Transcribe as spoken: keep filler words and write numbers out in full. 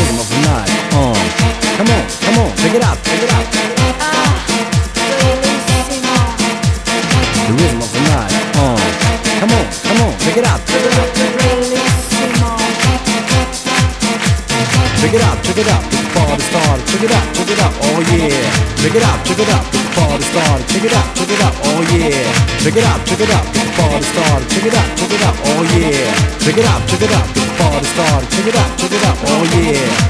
rhythm of the night. Uh, come on, come on, check it out, check it out. The rhythm of the night. Uh, come on, come on, check it out, check it out. Check it out, check it out, the party started. Check it out, check it out, oh yeah. Check it out, check it out, the party started. Check it out, check it out, oh yeah. Check it out, check it out, the party started. Check it out, check it out, oh yeah. Check it out, check it out, the party started. Check it out, check it out, oh yeah.